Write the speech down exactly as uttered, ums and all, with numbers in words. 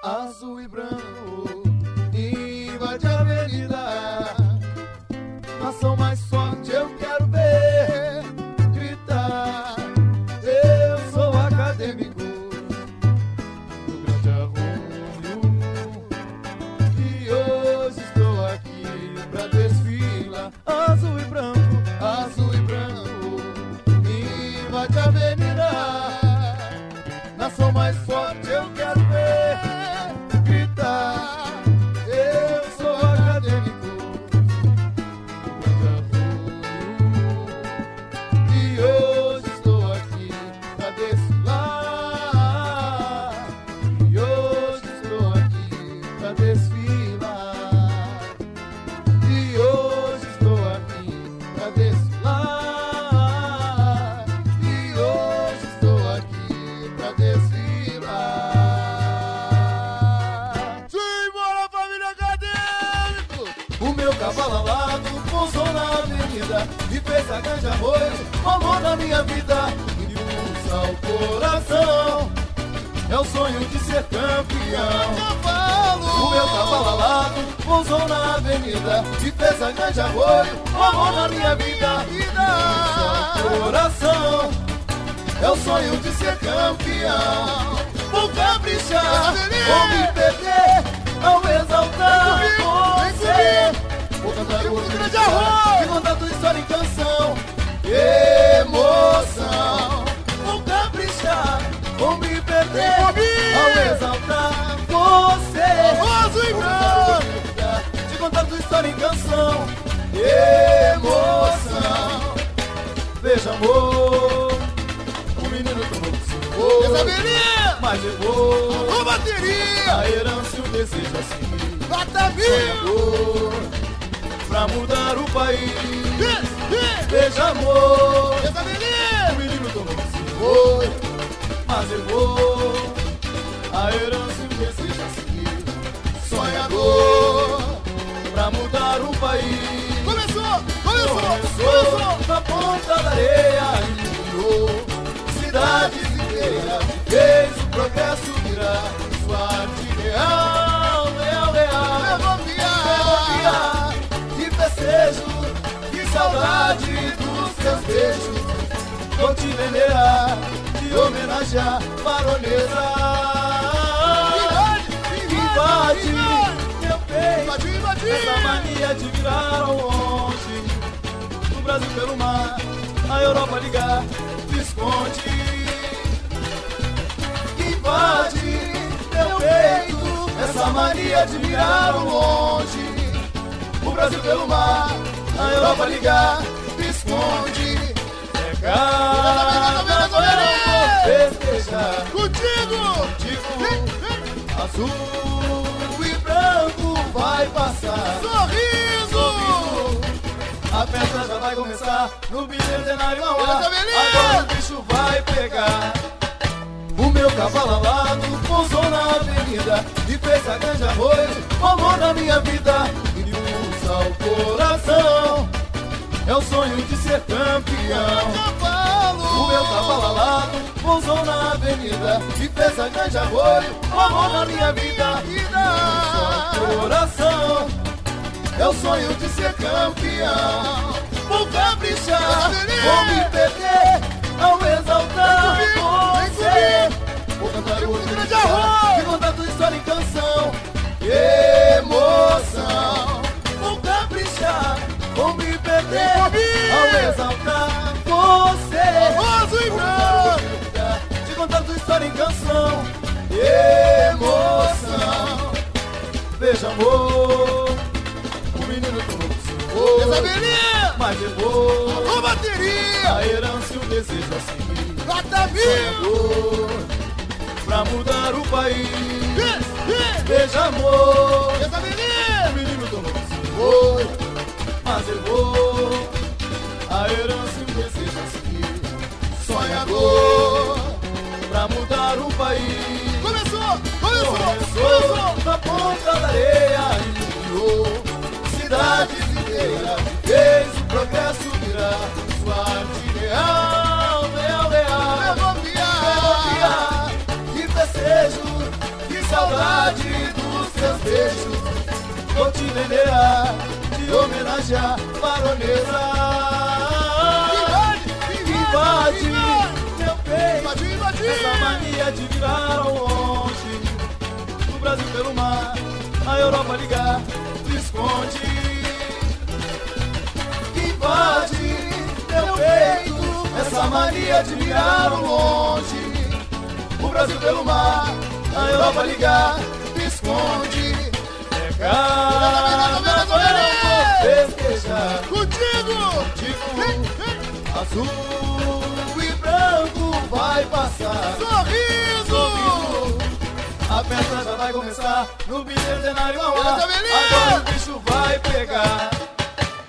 azul e branco, invade a avenida. Nação mais forte eu quero ver gritar. Eu sou acadêmico do grande arrulho e hoje estou aqui pra desfilar. Azul e branco, azul e branco, invade a avenida. Nação mais forte eu quero ver gritar. Eu sou acadêmico e hoje estou aqui pra desfilar. E hoje estou aqui pra desfilar. E hoje estou aqui pra desfilar. E hoje estou aqui pra desfilar. Simbora, família acadêmico! O meu cavalo alado pousou na avenida e fez a grande arroio, amor na minha vida e pulsa o coração. É o sonho de ser campeão. O meu cavalo alado pousou na avenida e fez a grande arroio, amor na minha vida e pulsa o coração. É o sonho de ser campeão. Vou caprichar, vou me perder ao exaltar você. Vou cantar o grande arroio e contar tua história em canção. Emoção. Vou caprichar, vou me perder ao exaltar você. Azul e branco. Te contar tua história em canção. Emoção. Veja, amor, o menino tomou do senhor, mas levou a bateria, a herança e o desejo assim. Sonhador, pra mudar o país. Veja, amor, o menino tomou do senhor, mas levou a herança e o desejo assim. Sonhador, pra mudar o país. Começou, começou, começou na ponta da areia, iluminou cidades inteiras, fez o progresso virar sua arte real, real, real. Ferrovia, de festejo, de saudade dos teus beijos. Vou te venerar, te homenagear, baronesa. Invade meu peito, essa mania de virar ao longe. Do Brasil pelo mar, a Europa ligar, Visconde. Invade meu peito, essa mania de mirar ao longe. O Brasil pelo mar, a Europa ligar, Visconde. É carnaval, vou festejar contigo, contigo. Azul e branco vai passar. Sorriso! Sorriso. A festa já vai começar no bicentenário ao ar. Agora o bicho vai pegar. O meu cavalo alado pousou na avenida e fez a grande arroio, amor na minha vida e pulsa o coração. É o sonho de ser campeão. O meu cavalo alado pousou na avenida e fez a grande arroio, amor na minha vida e pulsa o coração. É o sonho de ser campeão. Vou caprichar, vou me perder ao exaltar você. Vou cantar o grande arroio e contar tua história em canção. Emoção. Vou caprichar, vou me perder ao exaltar você. Azul e branco. Te contar tua história em canção. Emoção. Veja, amor, o menino tomou do senhor, mas levou a bateria, a herança e o desejo assim. Sonhador, pra mudar o país. Veja, amor, o menino tomou do senhor, mas levou a herança e o desejo assim. Sonhador, pra mudar o país. Começou, começou, começou na ponta da areia, iluminou cidades inteiras, fez o progresso virar sua arte real, real, real. Ferrovia, de festejo, de saudade dos seus beijos, cotidianeira de homenagear baronesa. Invade meu peito essa mania de virar ao longe, do Brasil pelo mar, a Europa ligar, se esconde. Invade meu peito essa mania de mirar ao longe, o Brasil pelo mar, a Europa ligar, se esconde. É carnaval, vou festejar contigo, contigo. Azul e branco vai passar, sorriso, sorriso. A festa já vai começar no Bicentenário Mauá. Agora o bicho vai pegar.